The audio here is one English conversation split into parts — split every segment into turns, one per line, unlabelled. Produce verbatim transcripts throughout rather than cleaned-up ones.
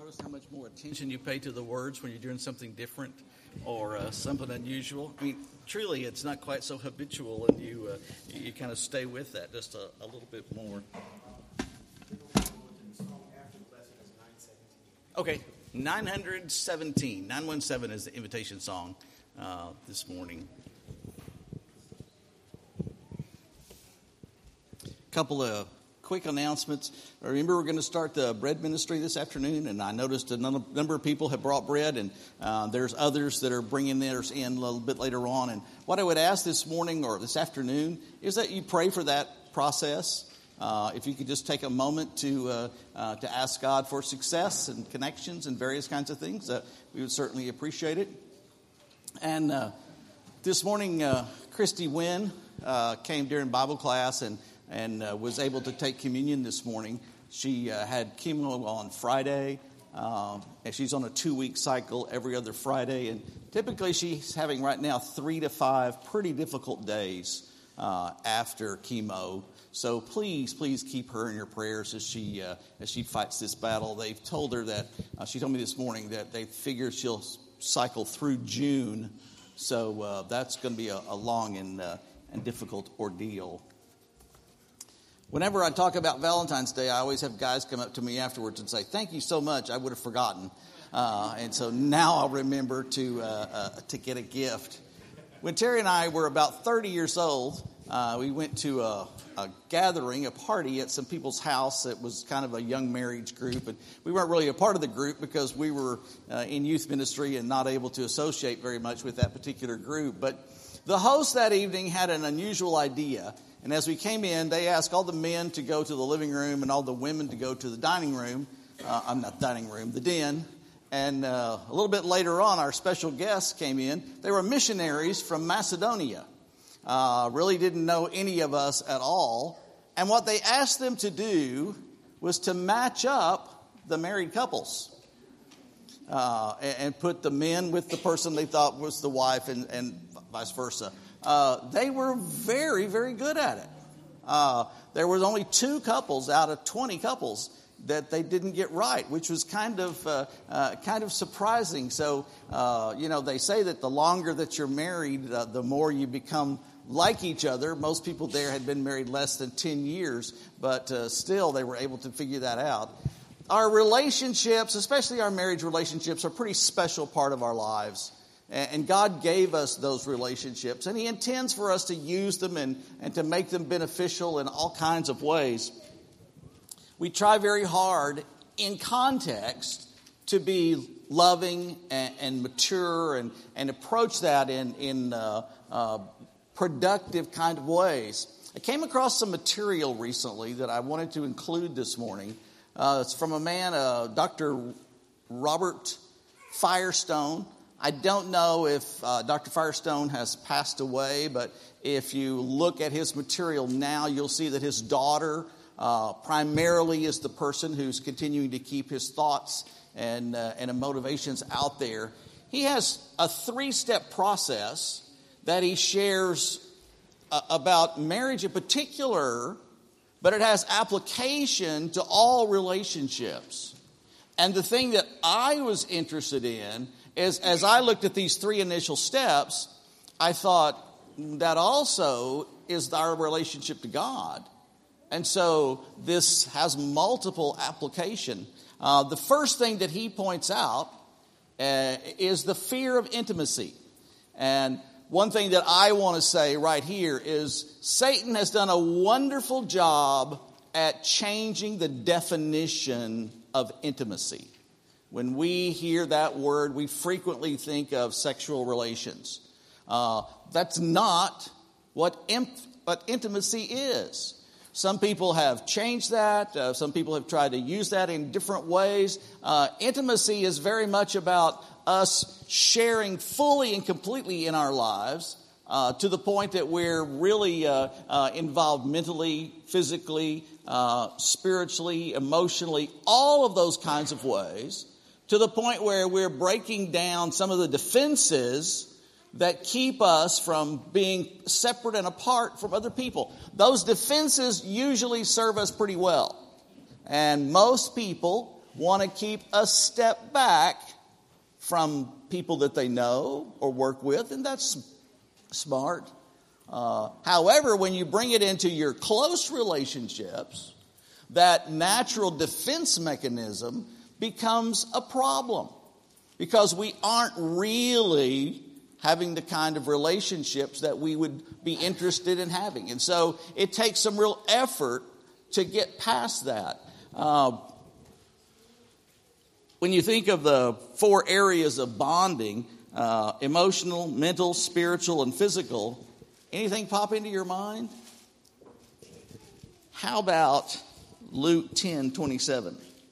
notice how much more attention you pay to the words when you're doing something different or uh, something unusual? I mean, truly, it's not quite so habitual, and you uh, you, you kind of stay with that just a, a little bit more. Okay, nine seventeen. nine one seven is the invitation song uh, this morning. A couple of quick announcements. Remember, we're going to start the bread ministry this afternoon, and I noticed a number of people have brought bread, and uh, there's others that are bringing theirs in a little bit later on. And what I would ask this morning or this afternoon is that you pray for that process. Uh, if you could just take a moment to uh, uh, to ask God for success and connections and various kinds of things, uh, we would certainly appreciate it. And uh, this morning, uh, Christy Wynn uh, came during Bible class and and uh, was able to take communion this morning. She uh, had chemo on Friday, uh, and she's on a two-week cycle every other Friday. And typically she's having right now three to five pretty difficult days uh, after chemo. So please, please keep her in your prayers as she uh, as she fights this battle. They've told her that, uh, she told me this morning that they figure she'll cycle through June. So uh, that's going to be a, a long and, uh, and difficult ordeal. Whenever I talk about Valentine's Day, I always have guys come up to me afterwards and say, "Thank you so much. I would have forgotten." Uh, and so now I'll remember to uh, uh, to get a gift. When Terry and I were about thirty years old, uh, we went to a, a gathering, a party at some people's house. It was kind of a young marriage group. And we weren't really a part of the group because we were uh, in youth ministry and not able to associate very much with that particular group. But the host that evening had an unusual idea. And as we came in, they asked all the men to go to the living room and all the women to go to the dining room. Uh, I'm not dining room, the den. And uh, a little bit later on, our special guests came in. They were missionaries from Macedonia. Uh, really didn't know any of us at all. And what they asked them to do was to match up the married couples. Uh, and, and put the men with the person they thought was the wife and, and vice versa. Uh, they were very, very good at it. Uh, there was only two couples out of twenty couples that they didn't get right, which was kind of uh, uh, kind of surprising. So, uh, you know, they say that the longer that you're married, uh, the more you become like each other. Most people there had been married less than ten years, but uh, still they were able to figure that out. Our relationships, especially our marriage relationships, are a pretty special part of our lives. And God gave us those relationships, and He intends for us to use them and, and to make them beneficial in all kinds of ways. We try very hard in context to be loving and, and mature and, and approach that in, in uh, uh, productive kind of ways. I came across some material recently that I wanted to include this morning. Uh, it's from a man, uh, Doctor Robert Firestone. I don't know if uh, Doctor Firestone has passed away, but if you look at his material now, you'll see that his daughter uh, primarily is the person who's continuing to keep his thoughts and, uh, and motivations out there. He has a three-step process that he shares uh, about marriage in particular, but it has application to all relationships. And the thing that I was interested in is, as I looked at these three initial steps, I thought that also is our relationship to God. And so this has multiple application. Uh, the first thing that he points out uh, is the fear of intimacy. And one thing that I want to say right here is Satan has done a wonderful job at changing the definition of intimacy. When we hear that word, we frequently think of sexual relations. Uh, that's not what, imp- what intimacy is. Some people have changed that. Uh, some people have tried to use that in different ways. Uh, intimacy is very much about us sharing fully and completely in our lives uh, to the point that we're really uh, uh, involved mentally, physically, uh, spiritually, emotionally, all of those kinds of ways, to the point where we're breaking down some of the defenses that keep us from being separate and apart from other people. Those defenses usually serve us pretty well. And most people want to keep a step back from people that they know or work with, and that's smart. Uh, however, when you bring it into your close relationships, that natural defense mechanism becomes a problem because we aren't really having the kind of relationships that we would be interested in having. And so it takes some real effort to get past that. Uh, when you think of the four areas of bonding, uh, emotional, mental, spiritual, and physical, anything pop into your mind? How about Luke ten twenty-seven?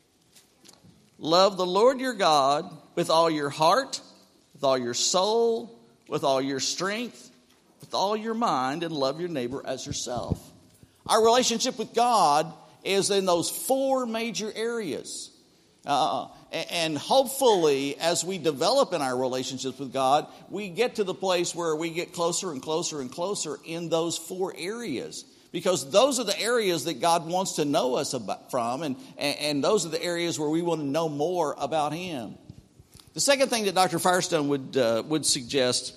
Love the Lord your God with all your heart, with all your soul, with all your strength, with all your mind, and love your neighbor as yourself. Our relationship with God is in those four major areas. Uh, and hopefully, as we develop in our relationships with God, we get to the place where we get closer and closer and closer in those four areas. Because those are the areas that God wants to know us about, from, and, and those are the areas where we want to know more about Him. The second thing that Doctor Firestone would uh, would suggest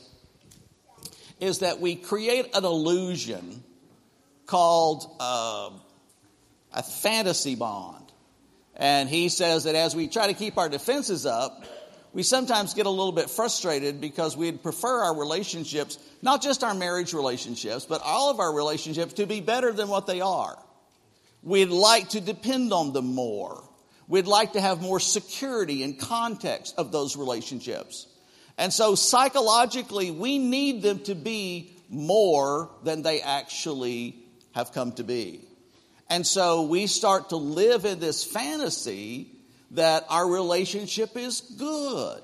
is that we create an illusion called uh, a fantasy bond. And he says that as we try to keep our defenses up, we sometimes get a little bit frustrated because we'd prefer our relationships, not just our marriage relationships, but all of our relationships to be better than what they are. We'd like to depend on them more. We'd like to have more security and context of those relationships. And so psychologically, we need them to be more than they actually have come to be. And so we start to live in this fantasy that our relationship is good.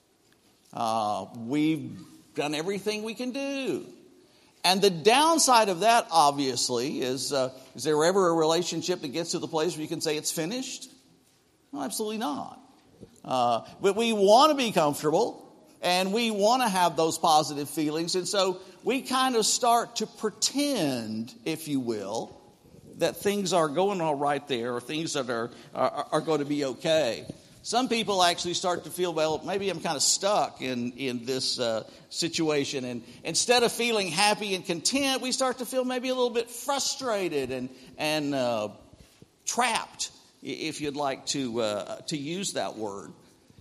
Uh, we've done everything we can do. And the downside of that, obviously, is, uh, is there ever a relationship that gets to the place where you can say it's finished? No, absolutely not. Uh, but we want to be comfortable, and we want to have those positive feelings. And so we kind of start to pretend, if you will, that things are going all right there, or things that are, are are going to be okay. Some people actually start to feel, well, maybe I'm kind of stuck in, in this uh, situation. And instead of feeling happy and content, we start to feel maybe a little bit frustrated and, and uh, trapped, if you'd like to, uh, to use that word.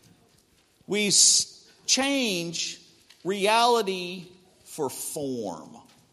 We s- change reality for form.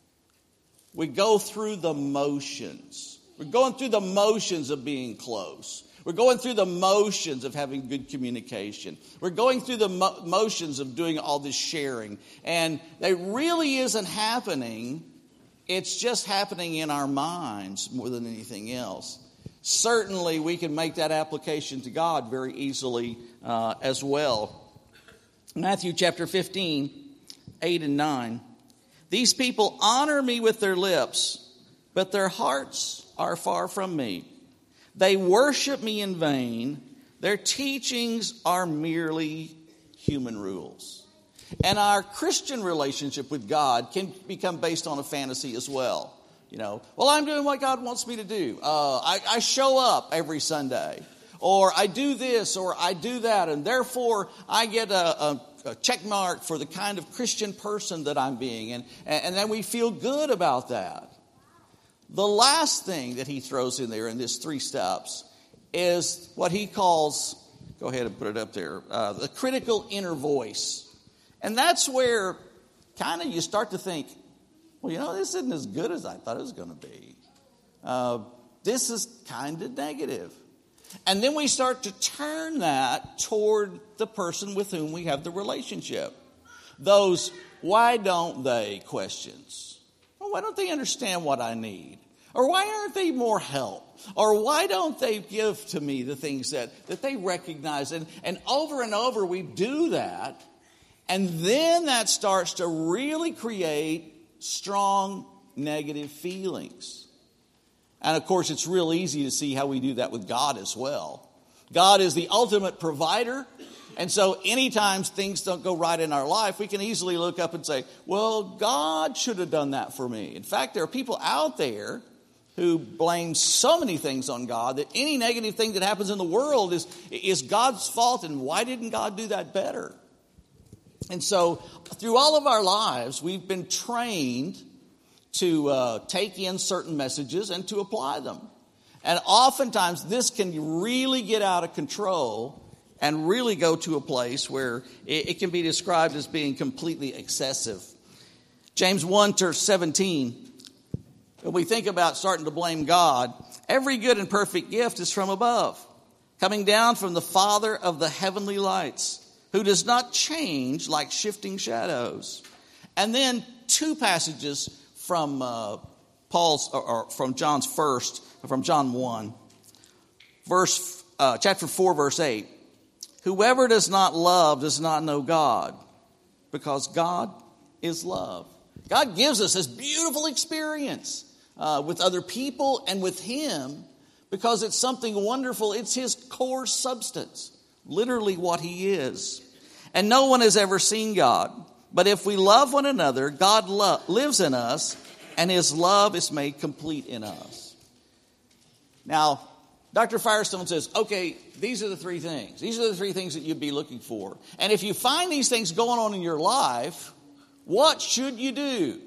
We go through the motions. We're going through the motions of being close. We're going through the motions of having good communication. We're going through the mo- motions of doing all this sharing. And it really isn't happening. It's just happening in our minds more than anything else. Certainly, we can make that application to God very easily uh, as well. Matthew chapter fifteen, eight and nine. These people honor me with their lips, but their hearts are far from me. They worship me in vain. Their teachings are merely human rules. And our Christian relationship with God can become based on a fantasy as well. You know, well, I'm doing what God wants me to do. Uh, I, I show up every Sunday. Or I do this, or I do that, and therefore I get a, a, a check mark for the kind of Christian person that I'm being. And, and then we feel good about that. The last thing that he throws in there in this three steps is what he calls, go ahead and put it up there, uh, the critical inner voice. And that's where kind of you start to think, well, you know, this isn't as good as I thought it was going to be. Uh, this is kind of negative. And then we start to turn that toward the person with whom we have the relationship. Those why don't they questions. Well, why don't they understand what I need? Or why aren't they more help? Or why don't they give to me the things that, that they recognize? And, and over and over we do that. And then that starts to really create strong negative feelings. And of course, it's real easy to see how we do that with God as well. God is the ultimate provider. And so anytime things don't go right in our life, we can easily look up and say, well, God should have done that for me. In fact, there are people out there who blames so many things on God that any negative thing that happens in the world is, is God's fault, and why didn't God do that better? And so through all of our lives, we've been trained to uh, take in certain messages and to apply them. And oftentimes this can really get out of control and really go to a place where it, it can be described as being completely excessive. James one seventeen, when we think about starting to blame God, every good and perfect gift is from above, coming down from the Father of the heavenly lights, who does not change like shifting shadows. And then two passages from uh, Paul's, or, or from John's first, from John one, verse, uh, chapter four, verse eight. Whoever does not love does not know God, because God is love. God gives us this beautiful experience uh, with other people and with Him because it's something wonderful. It's His core substance, literally what He is. And no one has ever seen God. But if we love one another, God lo- lives in us, and His love is made complete in us. Now, Doctor Firestone says, okay, these are the three things. These are the three things that you'd be looking for. And if you find these things going on in your life, what should you do?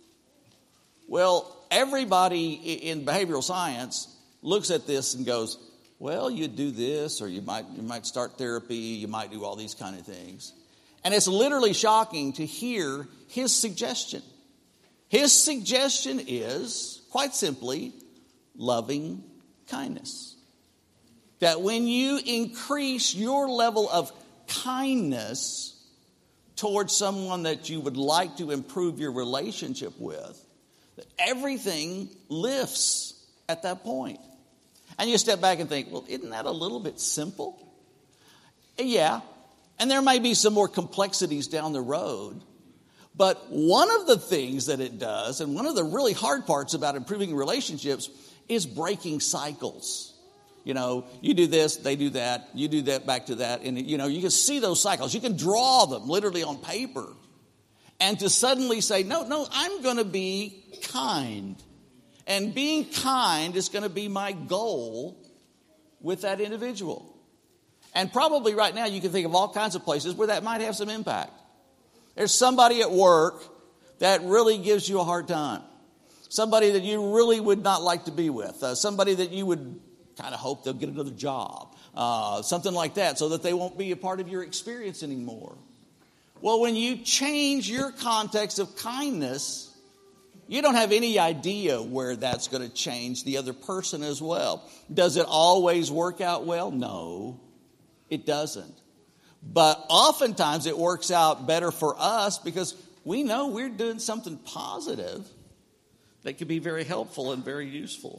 Well, everybody in behavioral science looks at this and goes, well, you do this, or you might you might start therapy, you might do all these kind of things. And it's literally shocking to hear his suggestion. His suggestion is, quite simply, loving kindness. That when you increase your level of kindness towards someone that you would like to improve your relationship with, that everything lifts at that point. And you step back and think, well, isn't that a little bit simple? Yeah. And there may be some more complexities down the road. But one of the things that it does, and one of the really hard parts about improving relationships, is breaking cycles. You know, you do this, they do that, you do that, back to that. And, you know, you can see those cycles. You can draw them literally on paper. And to suddenly say, no, no, I'm going to be kind. And being kind is going to be my goal with that individual. And probably right now you can think of all kinds of places where that might have some impact. There's somebody at work that really gives you a hard time. Somebody that you really would not like to be with. Uh, somebody that you would kind of hope they'll get another job. Uh, something like that, so that they won't be a part of your experience anymore. Well, when you change your context of kindness, you don't have any idea where that's going to change the other person as well. Does it always work out well? No, it doesn't. But oftentimes it works out better for us because we know we're doing something positive that could be very helpful and very useful.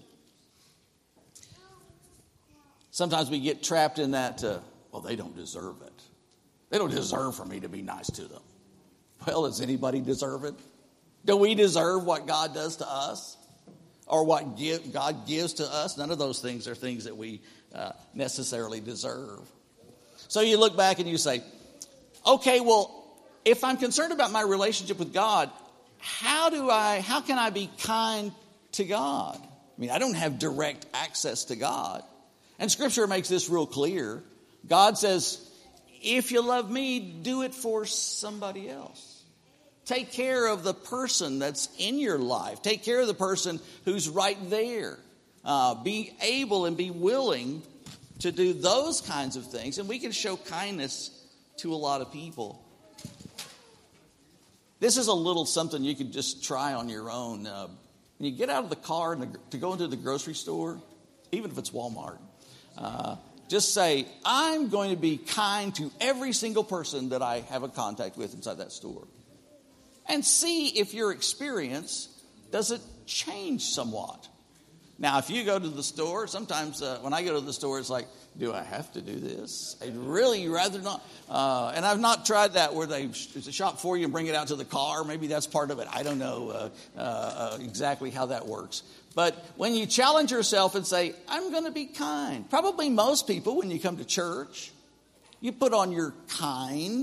Sometimes we get trapped in that, uh, well, they don't deserve it. They don't deserve for me to be nice to them. Well, does anybody deserve it? Do we deserve what God does to us? Or what give, God gives to us? None of those things are things that we uh, necessarily deserve. So you look back and you say, okay, well, if I'm concerned about my relationship with God, how do I, how can I be kind to God? I mean, I don't have direct access to God. And Scripture makes this real clear. God says, if you love me, do it for somebody else. Take care of the person that's in your life. Take care of the person who's right there. Uh, be able and be willing to do those kinds of things. And we can show kindness to a lot of people. This is a little something you could just try on your own. Uh, when you get out of the car and the, to go into the grocery store, even if it's Walmart, uh, just say, I'm going to be kind to every single person that I have a contact with inside that store. And see if your experience, does it change somewhat? Now, if you go to the store, sometimes uh, when I go to the store, it's like, do I have to do this? I'd really rather not. Uh, and I've not tried that where they shop for you and bring it out to the car. Maybe that's part of it. I don't know uh, uh, uh, exactly how that works. But when you challenge yourself and say, I'm going to be kind. Probably most people, when you come to church, you put on your kind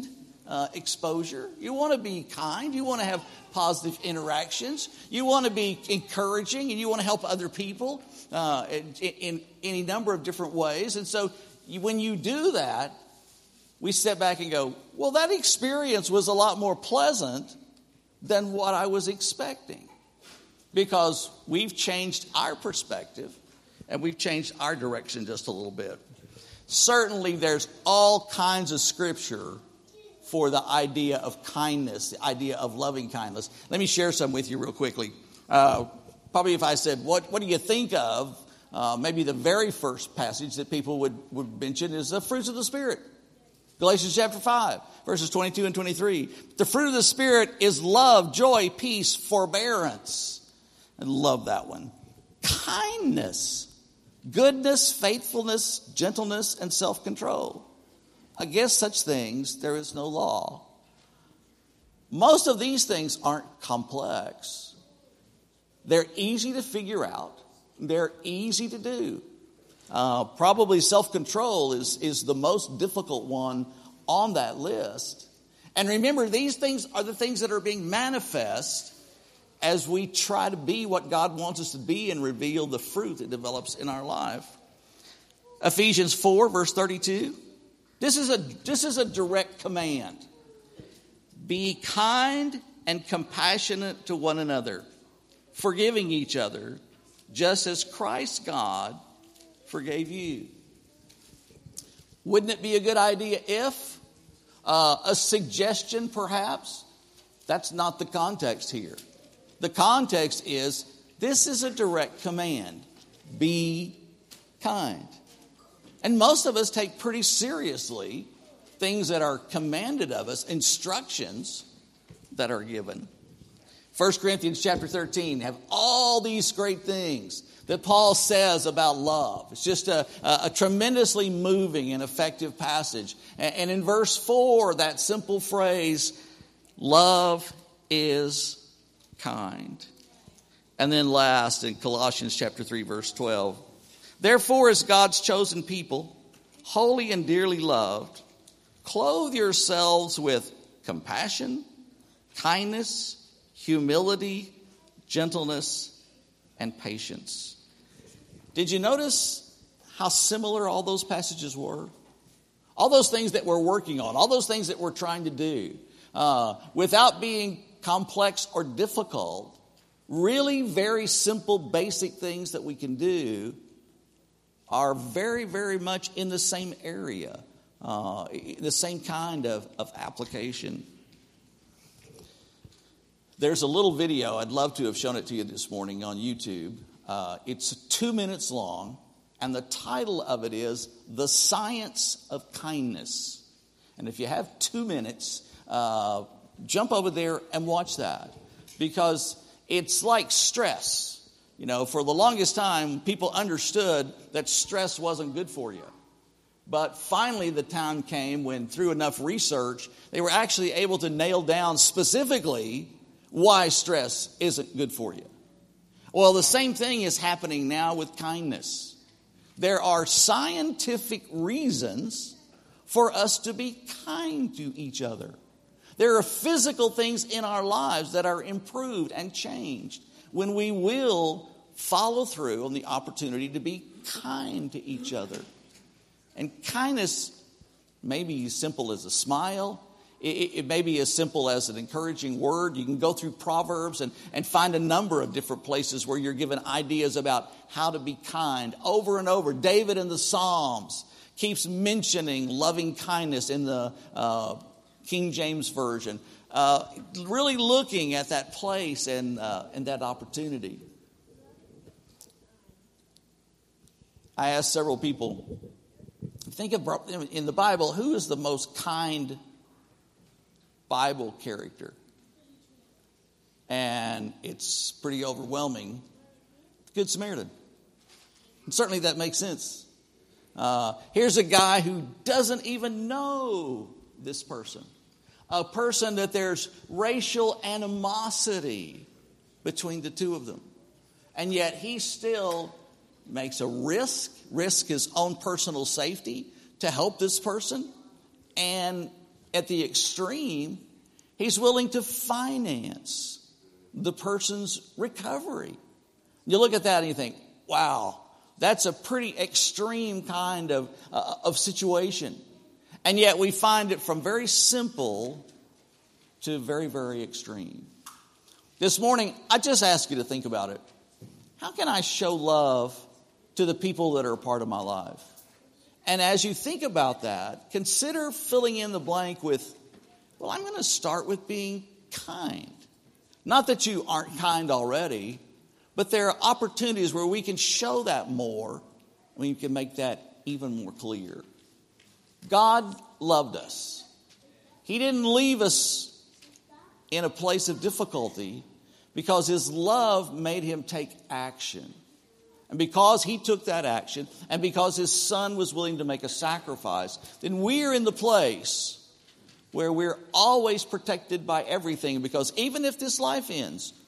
uh, exposure. You want to be kind. You want to have positive interactions. You want to be encouraging, and you want to help other people uh, in, in any number of different ways. And so you, when you do that, we step back and go, well, that experience was a lot more pleasant than what I was expecting, because we've changed our perspective and we've changed our direction just a little bit. Certainly there's all kinds of scripture for the idea of kindness, the idea of loving kindness. Let me share some with you real quickly. Uh, probably if I said, what, what do you think of? Uh, maybe the very first passage that people would, would mention is the fruits of the Spirit. Galatians chapter five, verses twenty-two and twenty-three. The fruit of the Spirit is love, joy, peace, forbearance. I love that one. Kindness, goodness, faithfulness, gentleness, and self-control. Against such things there is no law. Most of these things aren't complex. They're easy to figure out. They're easy to do. Uh, probably self-control is, is the most difficult one on that list. And remember, these things are the things that are being manifest as we try to be what God wants us to be and reveal the fruit that develops in our life. Ephesians four, verse thirty-two. This is a, this is a direct command. Be kind and compassionate to one another, forgiving each other, just as Christ God forgave you. Wouldn't it be a good idea if, uh, a suggestion perhaps? That's not the context here. The context is, this is a direct command. Be kind. And most of us take pretty seriously things that are commanded of us, instructions that are given. First Corinthians chapter thirteen have all these great things that Paul says about love. It's just a, a, a tremendously moving and effective passage. And, and in verse four, that simple phrase, love is kind. And then last, in Colossians chapter three, verse twelve, therefore, as God's chosen people, holy and dearly loved, clothe yourselves with compassion, kindness, humility, gentleness, and patience. Did you notice how similar all those passages were? All those things that we're working on, all those things that we're trying to do, uh, without being complex or difficult, really very simple, basic things that we can do are very, very much in the same area, uh, the same kind of, of application. There's a little video, I'd love to have shown it to you this morning on YouTube. Uh, it's two minutes long, and the title of it is The Science of Kindness. And if you have two minutes, uh, jump over there and watch that, because it's like stress. You know, for the longest time, people understood that stress wasn't good for you. But finally, the time came when, through enough research, they were actually able to nail down specifically why stress isn't good for you. Well, the same thing is happening now with kindness. There are scientific reasons for us to be kind to each other. There are physical things in our lives that are improved and changed when we will follow through on the opportunity to be kind to each other. And kindness may be as simple as a smile. It, it may be as simple as an encouraging word. You can go through Proverbs and, and find a number of different places where you're given ideas about how to be kind over and over. David in the Psalms keeps mentioning loving kindness in the uh, King James Version. Uh, really looking at that place and, uh, and that opportunity. I asked several people, think of in the Bible, who is the most kind Bible character? And it's pretty overwhelming. Good Samaritan. And certainly that makes sense. Uh, here's a guy who doesn't even know this person. A person that there's racial animosity between the two of them. And yet he still makes a risk, risk his own personal safety to help this person, and at the extreme, he's willing to finance the person's recovery. You look at that and you think, wow, that's a pretty extreme kind of, uh, of situation. And yet we find it from very simple to very, very extreme. This morning, I just ask you to think about it. How can I show love to the people that are a part of my life? And as you think about that, consider filling in the blank with, well, I'm going to start with being kind. Not that you aren't kind already, but there are opportunities where we can show that more. We can make that even more clear. God loved us. He didn't leave us in a place of difficulty because his love made him take action. And because he took that action, and because his son was willing to make a sacrifice, then we're in the place where we're always protected by everything. Because even if this life ends,